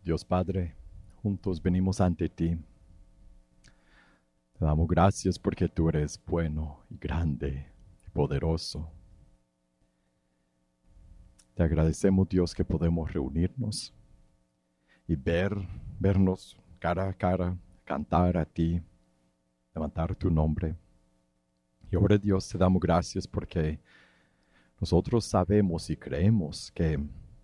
Dios Padre, juntos venimos ante ti. Te damos gracias porque tú eres bueno y grande y poderoso. Te agradecemos, Dios, que podemos reunirnos y vernos cara a cara, cantar a ti, levantar tu nombre. Y ahora, Dios, te damos gracias porque nosotros sabemos y creemos que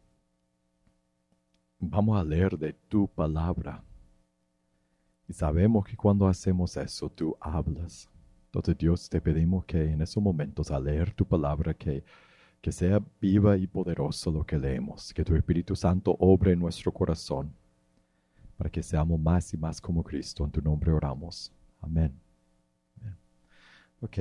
vamos a leer de tu palabra. Y sabemos que cuando hacemos eso, tú hablas. Entonces, Dios, te pedimos que en esos momentos, al leer tu palabra, que sea viva y poderoso lo que leemos. Que tu Espíritu Santo obre en nuestro corazón para que seamos más y más como Cristo. En tu nombre oramos. Amén. Ok.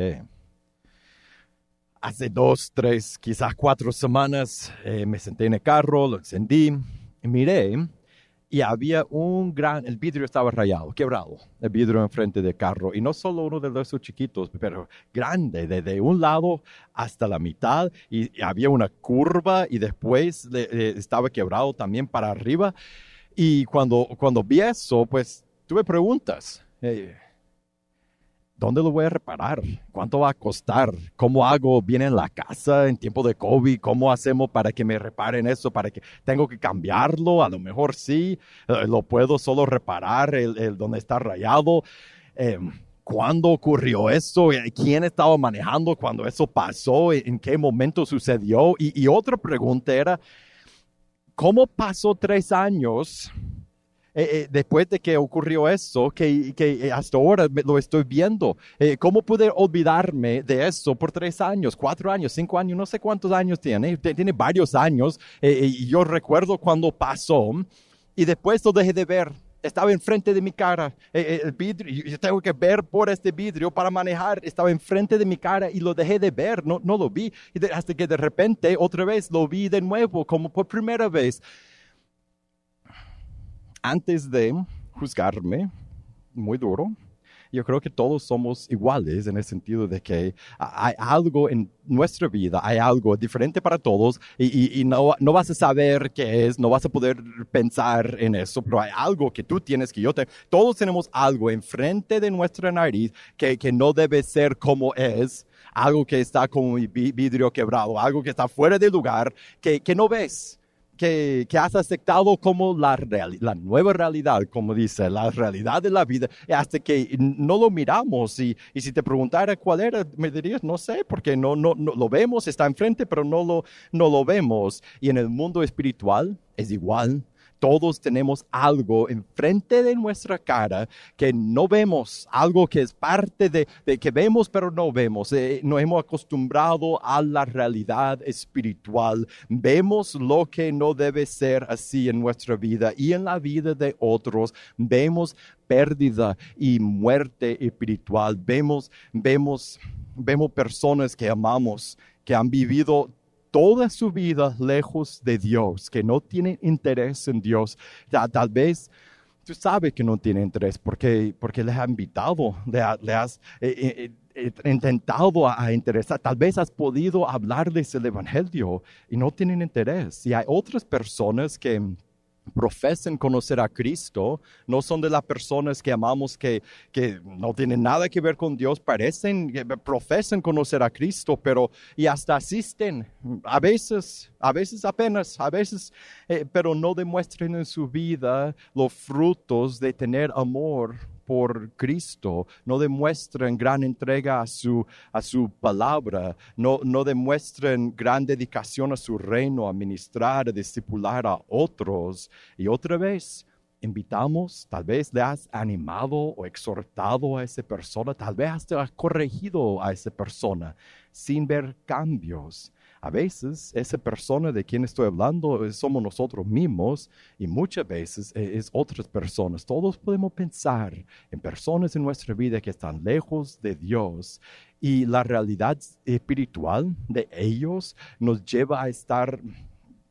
Hace 2, 3, quizás 4 semanas me senté en el carro, lo encendí y miré. Y había el vidrio estaba rayado, quebrado, el vidrio enfrente del carro. Y no solo uno de esos chiquitos, pero grande, desde un lado hasta la mitad. Y había una curva y después estaba quebrado también para arriba. Y cuando vi eso, pues tuve preguntas. ¿Dónde lo voy a reparar? ¿Cuánto va a costar? ¿Cómo hago bien en la casa en tiempo de COVID? ¿Cómo hacemos para que me reparen eso? ¿Para que tengo que cambiarlo? A lo mejor sí. ¿Lo puedo solo reparar el donde está rayado? ¿Cuándo ocurrió eso? ¿Quién estaba manejando cuando eso pasó? ¿En qué momento sucedió? Y otra pregunta era, ¿cómo pasó 3 años después de que ocurrió eso, que hasta ahora lo estoy viendo? ¿Cómo pude olvidarme de eso por 3 años, 4 años, 5 años? No sé cuántos años tiene varios años. Y yo recuerdo cuando pasó y después lo dejé de ver. Estaba enfrente de mi cara, el vidrio. Yo tengo que ver por este vidrio para manejar. Estaba enfrente de mi cara y lo dejé de ver, no lo vi. Hasta que de repente otra vez lo vi de nuevo, como por primera vez. Antes de juzgarme, muy duro, yo creo que todos somos iguales en el sentido de que hay algo en nuestra vida, hay algo diferente para todos y no vas a saber qué es, no vas a poder pensar en eso, pero hay algo que tú tienes, que yo tengo. Todos tenemos algo enfrente de nuestra nariz que no debe ser como es, algo que está como vidrio quebrado, algo que está fuera de lugar, que no ves. Que has aceptado como la nueva realidad, como dice, la realidad de la vida, hasta que no lo miramos. Y si te preguntara cuál era, me dirías, no sé, porque no lo vemos, está enfrente, pero no lo vemos. Y en el mundo espiritual es igual. Todos tenemos algo enfrente de nuestra cara que no vemos, algo que es parte de que vemos pero no vemos. Nos hemos acostumbrado a la realidad espiritual. Vemos lo que no debe ser así en nuestra vida y en la vida de otros. Vemos pérdida y muerte espiritual. Vemos personas que amamos, que han vivido toda su vida lejos de Dios, que no tienen interés en Dios. Tal vez tú sabes que no tiene interés porque les has invitado, le has intentado a interesar. Tal vez has podido hablarles el evangelio y no tienen interés. Y hay otras personas que profesan conocer a Cristo, no son de las personas que amamos que no tienen nada que ver con Dios, profesan conocer a Cristo, pero y hasta asisten, a veces apenas, pero no demuestran en su vida los frutos de tener amor por Cristo, no demuestran gran entrega a su palabra, no demuestran gran dedicación a su reino, a ministrar, a discipular a otros. Y otra vez, invitamos, tal vez le has animado o exhortado a esa persona, tal vez hasta has corregido a esa persona sin ver cambios. A veces esa persona de quien estoy hablando somos nosotros mismos y muchas veces es otras personas. Todos podemos pensar en personas en nuestra vida que están lejos de Dios y la realidad espiritual de ellos nos lleva a estar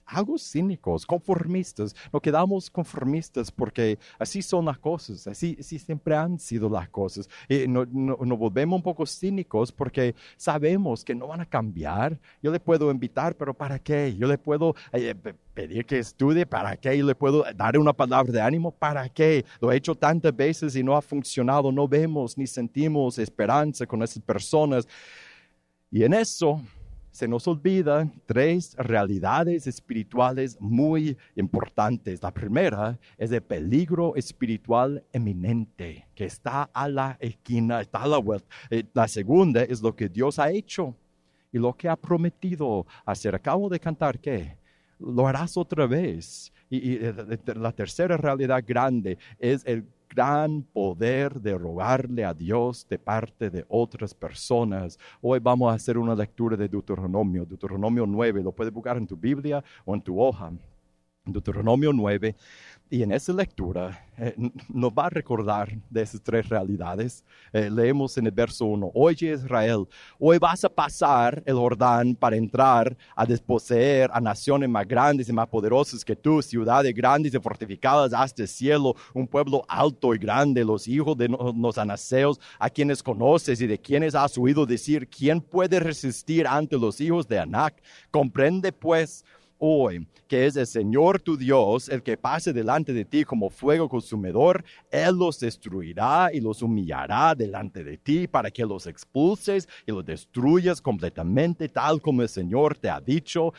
algo cínicos, conformistas. Nos quedamos conformistas porque así son las cosas, así siempre han sido las cosas. Y nos volvemos un poco cínicos porque sabemos que no van a cambiar. Yo le puedo invitar, pero ¿para qué? Yo le puedo pedir que estudie, ¿para qué? Yo le puedo dar una palabra de ánimo, ¿para qué? Lo he hecho tantas veces y no ha funcionado. No vemos ni sentimos esperanza con esas personas. Y en eso se nos olvidan tres realidades espirituales muy importantes. La primera es el peligro espiritual eminente, que está a la esquina, está a la vuelta. La segunda es lo que Dios ha hecho y lo que ha prometido hacer. Acabo de cantar, ¿qué? Lo harás otra vez. Y la tercera realidad grande es el gran poder de rogarle a Dios de parte de otras personas. Hoy vamos a hacer una lectura de Deuteronomio 9. Lo puedes buscar en tu Biblia o en tu hoja. Deuteronomio 9. Y en esa lectura nos va a recordar de esas tres realidades. Leemos en el verso 1. Oye Israel, hoy vas a pasar el Jordán para entrar a desposeer a naciones más grandes y más poderosas que tú, ciudades grandes y fortificadas hasta el cielo, un pueblo alto y grande, los hijos de los anaseos, a quienes conoces y de quienes has oído decir, ¿quién puede resistir ante los hijos de Anac? Comprende pues hoy que es el Señor tu Dios el que pase delante de ti como fuego consumidor. Él los destruirá y los humillará delante de ti para que los expulses y los destruyas completamente, tal como el Señor te ha dicho.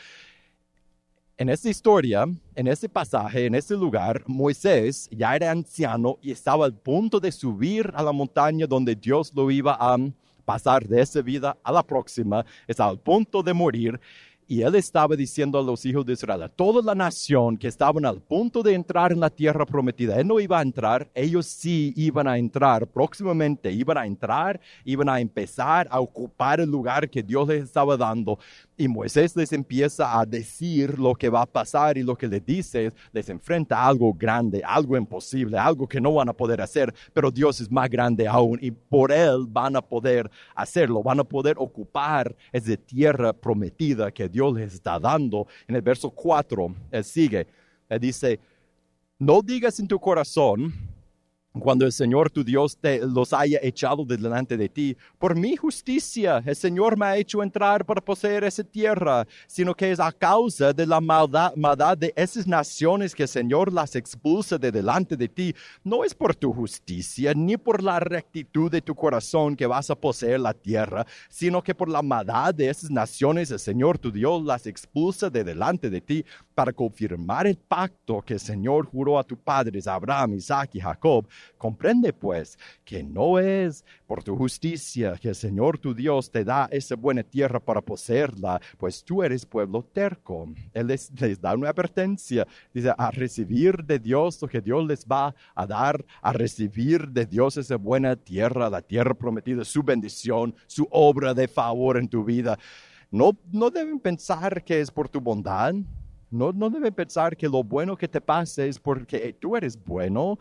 En esta historia, en este pasaje, en este lugar, Moisés ya era anciano y estaba al punto de subir a la montaña donde Dios lo iba a pasar de esa vida a la próxima. Estaba al punto de morir. Y él estaba diciendo a los hijos de Israel, a toda la nación que estaban al punto de entrar en la tierra prometida, él no iba a entrar, ellos sí iban a entrar, próximamente iban a entrar, iban a empezar a ocupar el lugar que Dios les estaba dando. Y Moisés les empieza a decir lo que va a pasar y lo que les dice, les enfrenta a algo grande, algo imposible, algo que no van a poder hacer, pero Dios es más grande aún y por él van a poder hacerlo, van a poder ocupar esa tierra prometida que Dios les está dando. En el verso 4, él sigue, él dice, no digas en tu corazón, cuando el Señor tu Dios los haya echado de delante de ti, por mi justicia el Señor me ha hecho entrar para poseer esa tierra, sino que es a causa de la maldad de esas naciones que el Señor las expulsa de delante de ti. No es por tu justicia ni por la rectitud de tu corazón que vas a poseer la tierra, sino que por la maldad de esas naciones el Señor tu Dios las expulsa de delante de ti para confirmar el pacto que el Señor juró a tus padres, Abraham, Isaac y Jacob. Comprende pues que no es por tu justicia que el Señor tu Dios te da esa buena tierra para poseerla, pues tú eres pueblo terco. Él les da una advertencia, dice, a recibir de Dios lo que Dios les va a dar, a recibir de Dios esa buena tierra, la tierra prometida, su bendición, su obra de favor en tu vida. No deben pensar que es por tu bondad. No debe pensar que lo bueno que te pase es porque tú eres bueno,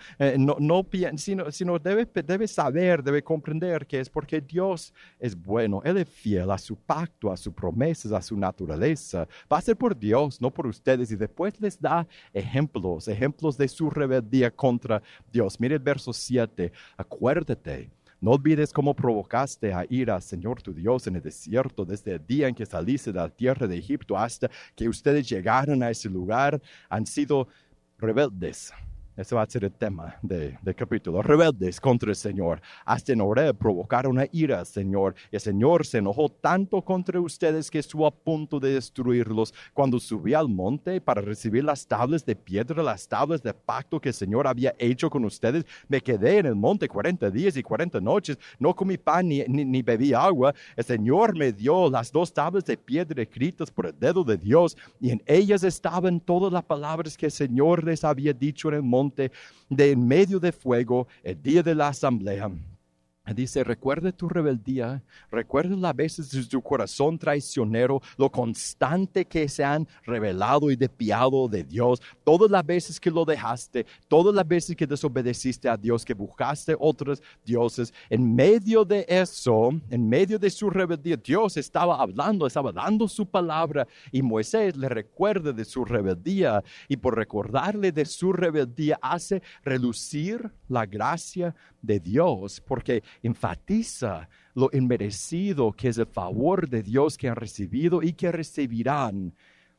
sino debe saber, debe comprender que es porque Dios es bueno. Él es fiel a su pacto, a sus promesas, a su naturaleza. Va a ser por Dios, no por ustedes. Y después les da ejemplos de su rebeldía contra Dios. Mire el verso 7, acuérdate. No olvides cómo provocaste a ira al Señor tu Dios en el desierto desde el día en que saliste de la tierra de Egipto hasta que ustedes llegaron a ese lugar. Han sido rebeldes. Ese va a ser el tema del capítulo. Rebeldes contra el Señor. Hasta en Horeb provocaron a ira al Señor. Y el Señor se enojó tanto contra ustedes que estuvo a punto de destruirlos. Cuando subí al monte para recibir las tablas de piedra, las tablas de pacto que el Señor había hecho con ustedes, me quedé en el monte 40 días y 40 noches. No comí pan ni bebí agua. El Señor me dio las 2 tablas de piedra escritas por el dedo de Dios. Y en ellas estaban todas las palabras que el Señor les había dicho en el monte de en medio de fuego el día de la asamblea. Dice, recuerda tu rebeldía, recuerda las veces de tu corazón traicionero, lo constante que se han rebelado y desviado de Dios, todas las veces que lo dejaste, todas las veces que desobedeciste a Dios, que buscaste otros dioses. En medio de eso, en medio de su rebeldía, Dios estaba hablando, estaba dando su palabra y Moisés le recuerda de su rebeldía y por recordarle de su rebeldía hace relucir la gracia de Dios, porque enfatiza lo inmerecido que es el favor de Dios que han recibido y que recibirán.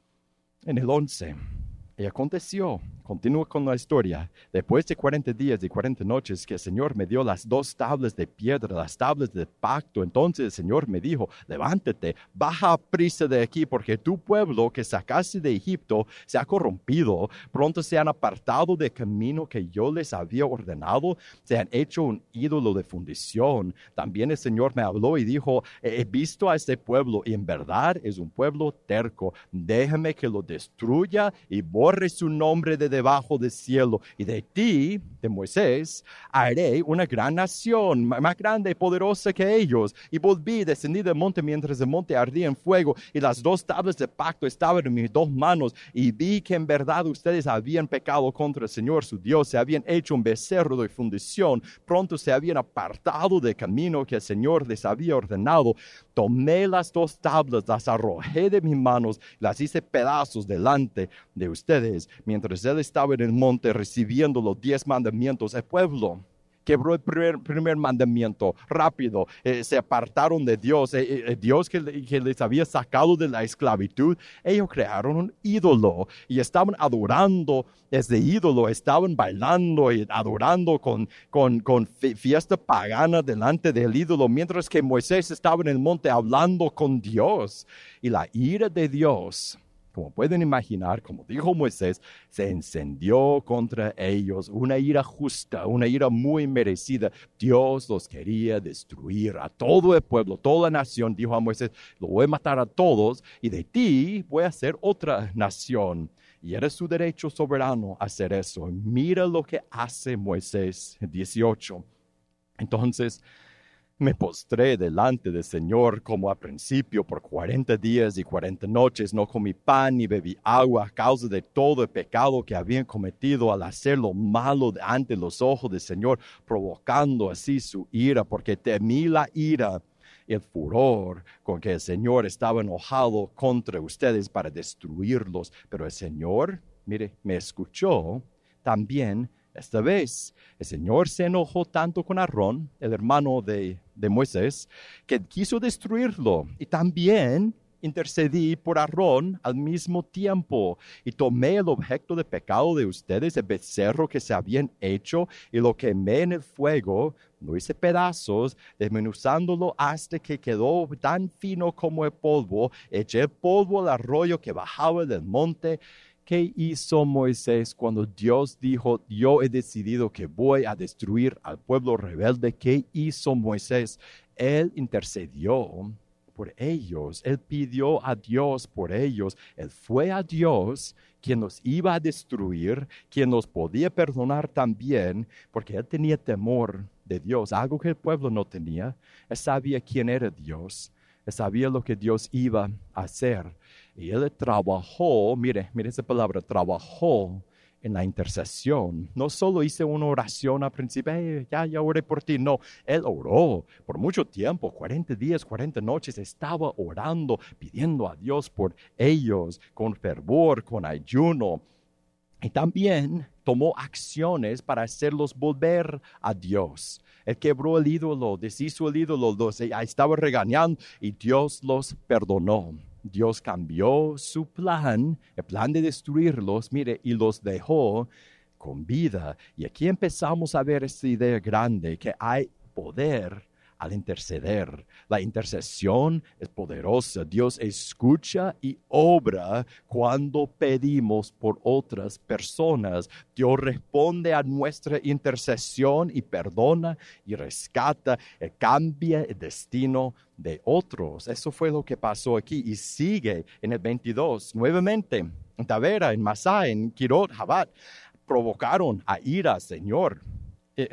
En el 11, y aconteció, continúa con la historia, después de 40 días y 40 noches que el Señor me dio las 2 tablas de piedra, las tablas de pacto, entonces el Señor me dijo, levántate, baja prisa de aquí, porque tu pueblo que sacaste de Egipto se ha corrompido, pronto se han apartado del camino que yo les había ordenado, se han hecho un ídolo de fundición. También el Señor me habló y dijo, he visto a este pueblo y en verdad es un pueblo terco, déjame que lo destruya y borre su nombre de debajo del cielo, y de ti, de Moisés, haré una gran nación, más grande y poderosa que ellos. Y volví, descendí del monte mientras el monte ardía en fuego, y las 2 tablas de pacto estaban en mis 2 manos, y vi que en verdad ustedes habían pecado contra el Señor su Dios, se habían hecho un becerro de fundición, pronto se habían apartado del camino que el Señor les había ordenado. Tomé las 2 tablas, las arrojé de mis manos, las hice pedazos delante de ustedes, mientras él estaba en el monte recibiendo los 10 mandamientos. El pueblo quebró el primer mandamiento rápido, se apartaron de Dios, Dios que les había sacado de la esclavitud. Ellos crearon un ídolo y estaban adorando ese ídolo, estaban bailando y adorando con fiesta pagana delante del ídolo, mientras que Moisés estaba en el monte hablando con Dios. Y la ira de Dios, como pueden imaginar, como dijo Moisés, se encendió contra ellos, una ira justa, una ira muy merecida. Dios los quería destruir a todo el pueblo, toda la nación. Dijo a Moisés, lo voy a matar a todos y de ti voy a hacer otra nación. Y era su derecho soberano hacer eso. Mira lo que hace Moisés, 18. Entonces, me postré delante del Señor como al principio por 40 días y 40 noches. No comí pan ni bebí agua a causa de todo el pecado que habían cometido al hacer lo malo ante los ojos del Señor, provocando así su ira, porque temí la ira, el furor con que el Señor estaba enojado contra ustedes para destruirlos. Pero el Señor, mire, me escuchó también. Esta vez el Señor se enojó tanto con Aarón, el hermano de Moisés, que quiso destruirlo. Y también intercedí por Aarón al mismo tiempo. Y tomé el objeto de pecado de ustedes, el becerro que se habían hecho, y lo quemé en el fuego. Lo hice pedazos, desmenuzándolo hasta que quedó tan fino como el polvo. Eché el polvo al arroyo que bajaba del monte. ¿Qué hizo Moisés cuando Dios dijo, yo he decidido que voy a destruir al pueblo rebelde? ¿Qué hizo Moisés? Él intercedió por ellos, él pidió a Dios por ellos, él fue a Dios quien los iba a destruir, quien los podía perdonar también, porque él tenía temor de Dios, algo que el pueblo no tenía. Él sabía quién era Dios, él sabía lo que Dios iba a hacer. Y él trabajó, mire esa palabra, trabajó en la intercesión. No solo hice una oración al principio, ya oré por ti. No, él oró por mucho tiempo, 40 días, 40 noches, estaba orando, pidiendo a Dios por ellos, con fervor, con ayuno. Y también tomó acciones para hacerlos volver a Dios. Él quebró el ídolo, deshizo el ídolo, estaba regañando y Dios los perdonó. Dios cambió su plan, el plan de destruirlos, mire, y los dejó con vida. Y aquí empezamos a ver esta idea grande, que hay poder al interceder. La intercesión es poderosa. Dios escucha y obra cuando pedimos por otras personas. Dios responde a nuestra intercesión y perdona y rescata, cambia el destino de otros. Eso fue lo que pasó aquí y sigue en el 22. Nuevamente, en Tavera, en Masá, en Kirot, Jabat, provocaron a ira al Señor.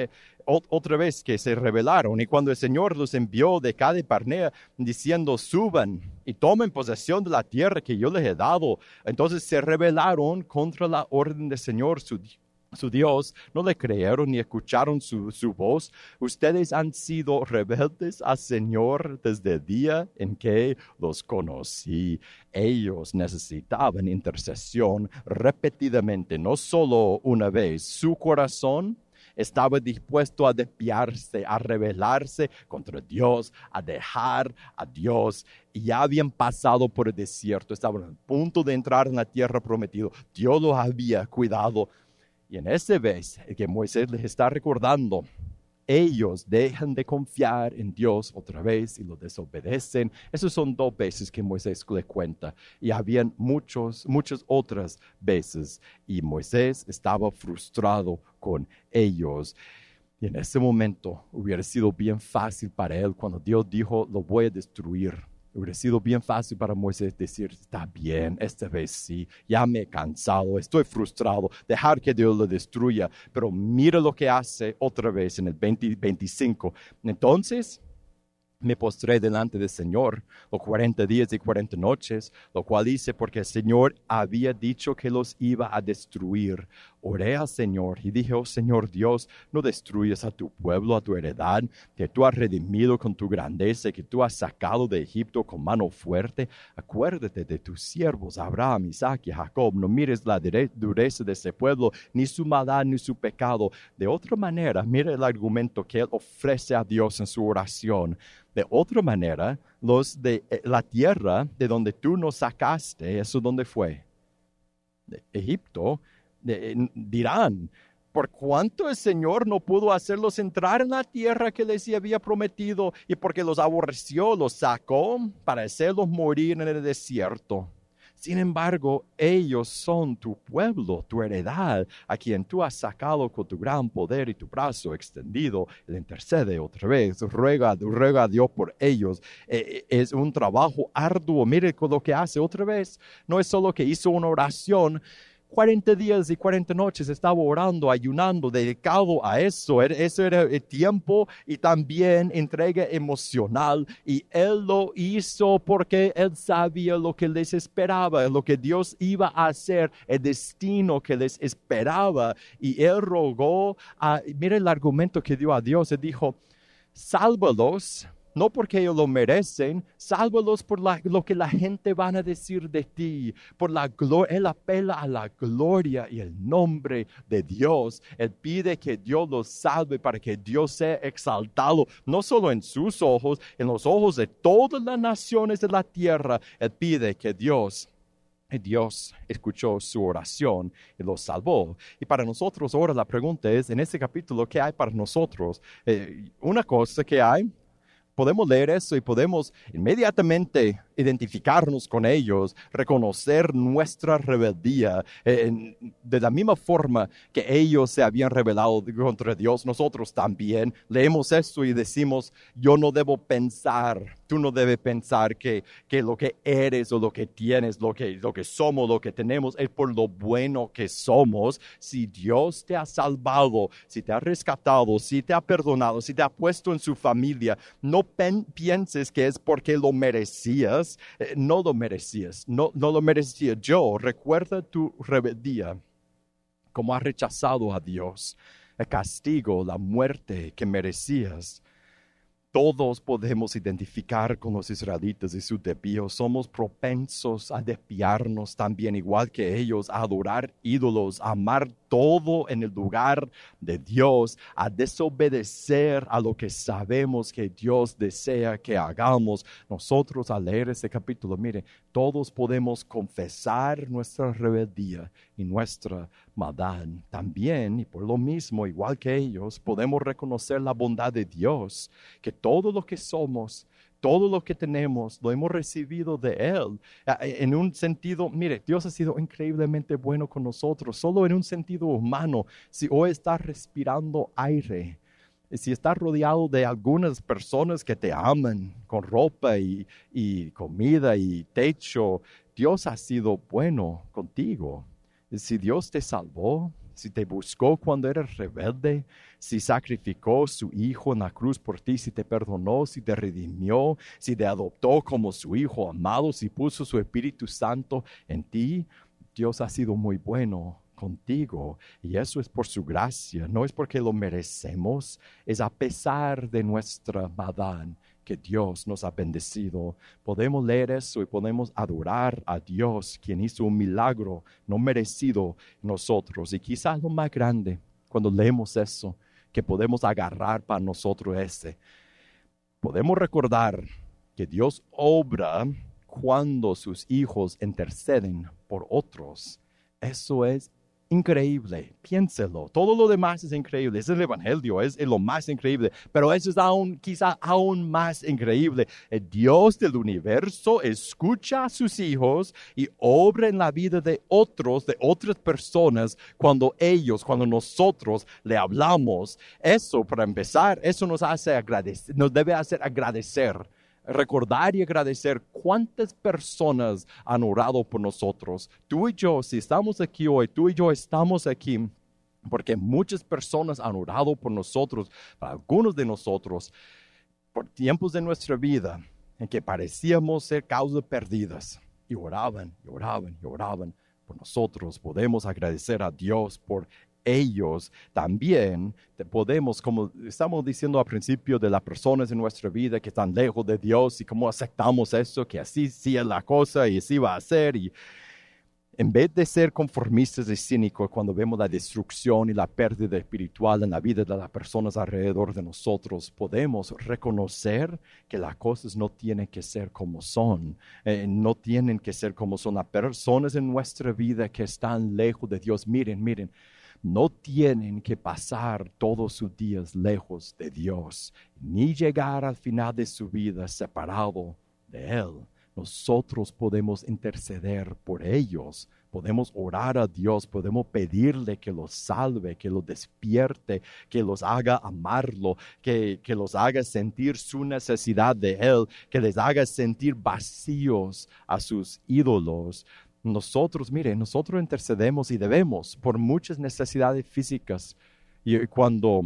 otra vez que se rebelaron, y cuando el Señor los envió de Cades Barnea diciendo, suban y tomen posesión de la tierra que yo les he dado, entonces se rebelaron contra la orden del Señor, su Dios, no le creyeron ni escucharon su voz. Ustedes han sido rebeldes al Señor desde el día en que los conocí. Ellos necesitaban intercesión repetidamente, no solo una vez. Su corazón estaba dispuesto a desviarse, a rebelarse contra Dios, a dejar a Dios. Y ya habían pasado por el desierto, estaban a punto de entrar en la tierra prometida. Dios los había cuidado. Y en esa vez que Moisés les está recordando, ellos dejan de confiar en Dios otra vez y lo desobedecen. Esas son 2 veces que Moisés le cuenta. Y habían muchas otras veces. Y Moisés estaba frustrado con ellos. Y en ese momento hubiera sido bien fácil para él cuando Dios dijo, lo voy a destruir. Hubiera sido bien fácil para Moisés decir, está bien, esta vez sí, ya me he cansado, estoy frustrado, dejar que Dios lo destruya. Pero mira lo que hace otra vez en el 25. Entonces me postré delante del Señor los 40 días y 40 noches, lo cual hice porque el Señor había dicho que los iba a destruir. Oré al Señor y dije, oh Señor Dios, no destruyas a tu pueblo, a tu heredad, que tú has redimido con tu grandeza, que tú has sacado de Egipto con mano fuerte. Acuérdate de tus siervos, Abraham, Isaac y Jacob. No mires la dureza de ese pueblo, ni su maldad, ni su pecado. De otra manera, mira el argumento que él ofrece a Dios en su oración. De otra manera, los de la tierra de donde tú nos sacaste, ¿eso dónde fue? De Egipto, dirán, ¿por cuánto el Señor no pudo hacerlos entrar en la tierra que les había prometido? Y porque los aborreció, los sacó para hacerlos morir en el desierto. Sin embargo, ellos son tu pueblo, tu heredad, a quien tú has sacado con tu gran poder y tu brazo extendido. Él intercede otra vez, ruega a Dios por ellos. Es un trabajo arduo. Mire lo que hace otra vez. No es solo que hizo una oración. 40 días y 40 noches estaba orando, ayunando, dedicado a eso. Eso era el tiempo y también entrega emocional. Y él lo hizo porque él sabía lo que les esperaba, lo que Dios iba a hacer, el destino que les esperaba. Y él rogó, mira el argumento que dio a Dios. Él dijo, sálvalos. No porque ellos lo merecen, sálvalos por lo que la gente van a decir de ti. Por la gloria, él apela a la gloria y el nombre de Dios. Él pide que Dios los salve para que Dios sea exaltado, no solo en sus ojos, en los ojos de todas las naciones de la tierra. Él pide que Dios escuchó su oración y los salvó. Y para nosotros ahora la pregunta es, en este capítulo, ¿qué hay para nosotros? Una cosa que hay, podemos leer eso y podemos inmediatamente identificarnos con ellos, reconocer nuestra rebeldía. De la misma forma que ellos se habían rebelado contra Dios, nosotros también leemos esto y decimos, yo no debo pensar, tú no debes pensar que lo que eres o lo que tienes, lo que somos, lo que tenemos, es por lo bueno que somos. Si Dios te ha salvado, si te ha rescatado, si te ha perdonado, si te ha puesto en su familia, no pienses que es porque lo merecías. No lo merecías, no lo merecía yo. Recuerda tu rebeldía, como has rechazado a Dios, el castigo, la muerte que merecías. Todos podemos identificar con los israelitas y sus desvíos. Somos propensos a desviarnos también, igual que ellos, a adorar ídolos, a amar todo en el lugar de Dios, a desobedecer a lo que sabemos que Dios desea que hagamos. Nosotros al leer este capítulo, mire, todos podemos confesar nuestra rebeldía y nuestra maldad. También, y por lo mismo, igual que ellos, podemos reconocer la bondad de Dios, que todo lo que somos, todo lo que tenemos, lo hemos recibido de Él. En un sentido, mire, Dios ha sido increíblemente bueno con nosotros, solo en un sentido humano. Si hoy estás respirando aire, si estás rodeado de algunas personas que te aman con ropa y comida y techo, Dios ha sido bueno contigo. Si Dios te salvó, si te buscó cuando eras rebelde, si sacrificó su hijo en la cruz por ti, si te perdonó, si te redimió, si te adoptó como su hijo amado, si puso su Espíritu Santo en ti, Dios ha sido muy bueno contigo, y eso es por su gracia, no es porque lo merecemos, es a pesar de nuestra maldad que Dios nos ha bendecido. Podemos leer eso y podemos adorar a Dios, quien hizo un milagro no merecido en nosotros. Y quizás lo más grande, cuando leemos eso, que podemos agarrar para nosotros podemos recordar que Dios obra cuando sus hijos interceden por otros. Eso es increíble, piénselo. Todo lo demás es increíble, es el Evangelio, es lo más increíble, pero eso es quizá aún más increíble. El Dios del universo escucha a sus hijos y obra en la vida de otros, de otras personas, cuando nosotros le hablamos. Eso, para empezar, eso nos debe hacer agradecer. Recordar y agradecer cuántas personas han orado por nosotros. Tú y yo, si estamos aquí hoy, tú y yo estamos aquí porque muchas personas han orado por nosotros, para algunos de nosotros, por tiempos de nuestra vida en que parecíamos ser causas perdidas. Y oraban, y oraban, y oraban por nosotros. Podemos agradecer a Dios por ellos. También podemos, como estamos diciendo al principio, de las personas en nuestra vida que están lejos de Dios y cómo aceptamos eso, que así sí es la cosa y así va a ser. Y en vez de ser conformistas y cínicos cuando vemos la destrucción y la pérdida espiritual en la vida de las personas alrededor de nosotros, podemos reconocer que las cosas no tienen que ser como son. No tienen que ser como son las personas en nuestra vida que están lejos de Dios. Miren, no tienen que pasar todos sus días lejos de Dios, ni llegar al final de su vida separado de Él. Nosotros podemos interceder por ellos, podemos orar a Dios, podemos pedirle que los salve, que los despierte, que los haga amarlo, que los haga sentir su necesidad de Él, que les haga sentir vacíos a sus ídolos. Nosotros intercedemos y debemos por muchas necesidades físicas. Y cuando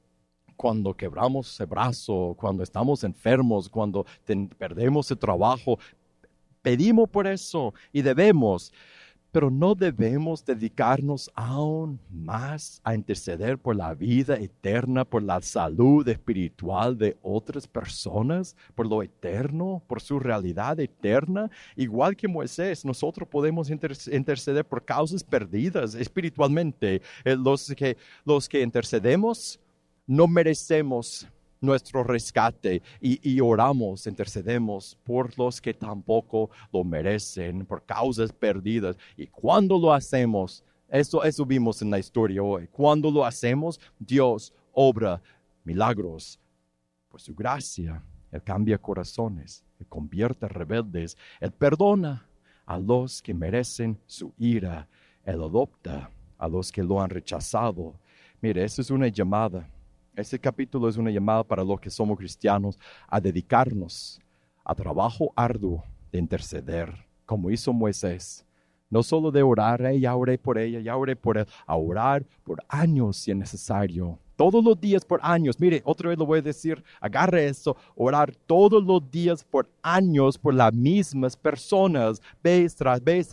quebramos el brazo, cuando estamos enfermos, cuando perdemos el trabajo, pedimos por eso y debemos. Pero no debemos dedicarnos aún más a interceder por la vida eterna, por la salud espiritual de otras personas, por lo eterno, por su realidad eterna. Igual que Moisés, nosotros podemos interceder por causas perdidas espiritualmente. Los que intercedemos no merecemos nuestro rescate y oramos, intercedemos por los que tampoco lo merecen, por causas perdidas. Y cuando lo hacemos, eso vimos en la historia hoy, cuando lo hacemos, Dios obra milagros por su gracia. Él cambia corazones, Él convierte rebeldes, Él perdona a los que merecen su ira, Él adopta a los que lo han rechazado. Mire, eso es una llamada. Este capítulo es una llamada para los que somos cristianos a dedicarnos a trabajo arduo de interceder, como hizo Moisés. No solo de orar, ya oré por ella, ya oré por él, a orar por años si es necesario. Todos los días por años. Mire, otra vez lo voy a decir, agarre eso, orar todos los días por años por las mismas personas, vez tras vez,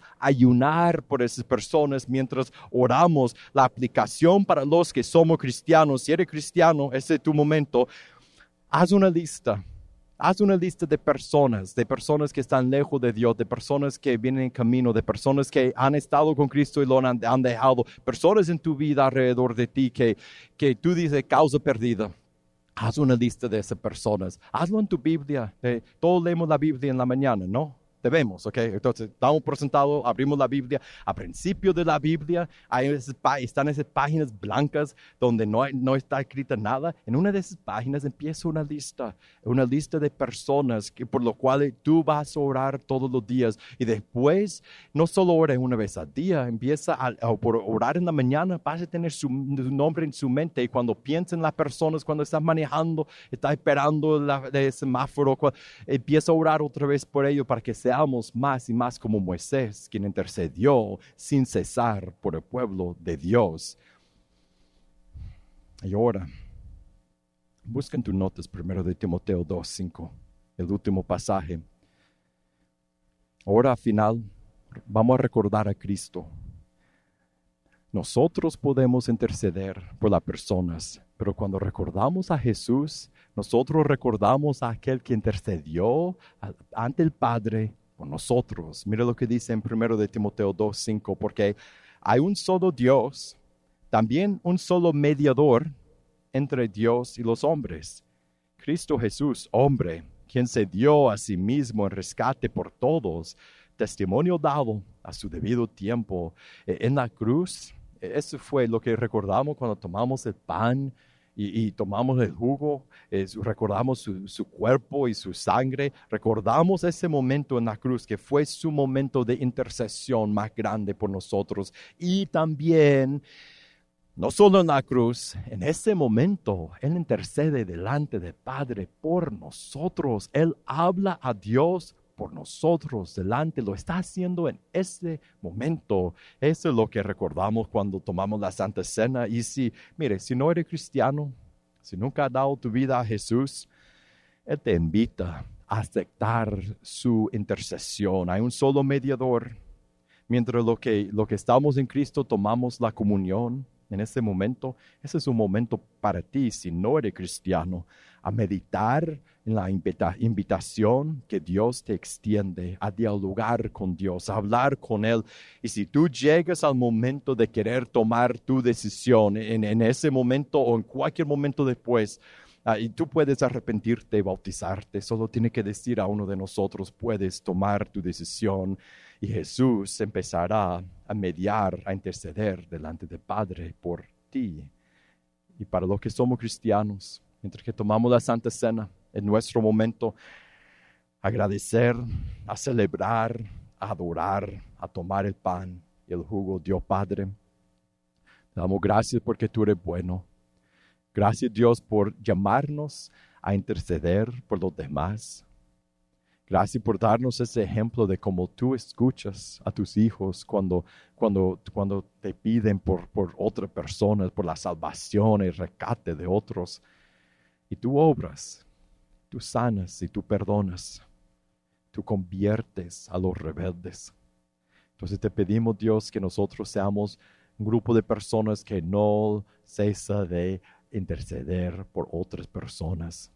ayunar por esas personas mientras oramos. La aplicación para los que somos cristianos, si eres cristiano, ese es tu momento, haz una lista. Haz una lista de personas que están lejos de Dios, de personas que vienen en camino, de personas que han estado con Cristo y lo han dejado, personas en tu vida alrededor de ti que tú dices causa perdida. Haz una lista de esas personas. Hazlo en tu Biblia. Todos leemos la Biblia en la mañana, ¿no? Debemos, ¿ok? Entonces, damos por sentado, abrimos la Biblia. Al principio de la Biblia están esas páginas blancas donde no está escrita nada. En una de esas páginas empieza una lista de personas por lo cual tú vas a orar todos los días. Y después, no solo ora una vez al día, empieza por orar en la mañana, vas a tener su nombre en su mente. Y cuando piensas en las personas, cuando estás manejando, estás esperando el semáforo, empieza a orar otra vez por ellos para que sea seamos más y más como Moisés, quien intercedió sin cesar por el pueblo de Dios. Y ahora, busca en tus notas 1 de Timoteo 2:5, el último pasaje. Ahora al final vamos a recordar a Cristo. Nosotros podemos interceder por las personas, pero cuando recordamos a Jesús, nosotros recordamos a aquel que intercedió ante el Padre por nosotros. Mira lo que dice en 1 de Timoteo 2:5, porque hay un solo Dios, también un solo mediador entre Dios y los hombres, Cristo Jesús, hombre, quien se dio a sí mismo en rescate por todos, testimonio dado a su debido tiempo en la cruz. Eso fue lo que recordamos cuando tomamos el pan y tomamos el jugo, recordamos su cuerpo y su sangre, recordamos ese momento en la cruz que fue su momento de intercesión más grande por nosotros. Y también, no solo en la cruz, en ese momento Él intercede delante del Padre por nosotros. Él habla a Dios por nosotros delante, lo está haciendo en ese momento. Eso es lo que recordamos cuando tomamos la Santa Cena. Y si no eres cristiano, si nunca has dado tu vida a Jesús, Él te invita a aceptar su intercesión. Hay un solo mediador. Mientras lo que estamos en Cristo, tomamos la comunión en ese momento. Ese es un momento para ti, si no eres cristiano, a meditar en la invitación que Dios te extiende, a dialogar con Dios, a hablar con Él. Y si tú llegas al momento de querer tomar tu decisión en ese momento o en cualquier momento después, y tú puedes arrepentirte y bautizarte, solo tiene que decir a uno de nosotros, puedes tomar tu decisión. Y Jesús empezará a mediar, a interceder delante del Padre por ti. Y para los que somos cristianos, mientras que tomamos la Santa Cena, en nuestro momento, agradecer, a celebrar, a adorar, a tomar el pan y el jugo. Dios Padre, te damos gracias porque tú eres bueno. Gracias, Dios, por llamarnos a interceder por los demás. Gracias por darnos ese ejemplo de cómo tú escuchas a tus hijos cuando te piden por otras personas, por la salvación y rescate de otros. Y tú obras, tú sanas y tú perdonas. Tú conviertes a los rebeldes. Entonces te pedimos, Dios, que nosotros seamos un grupo de personas que no cesa de interceder por otras personas.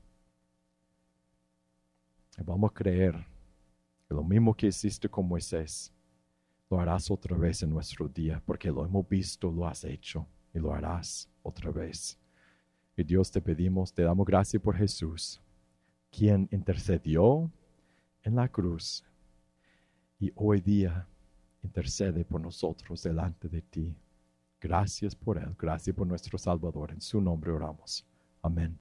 Vamos a creer que lo mismo que hiciste con Moisés, lo harás otra vez en nuestro día, porque lo hemos visto, lo has hecho y lo harás otra vez. Y Dios, te pedimos, te damos gracias por Jesús, quien intercedió en la cruz y hoy día intercede por nosotros delante de ti. Gracias por Él, gracias por nuestro Salvador. En su nombre oramos. Amén.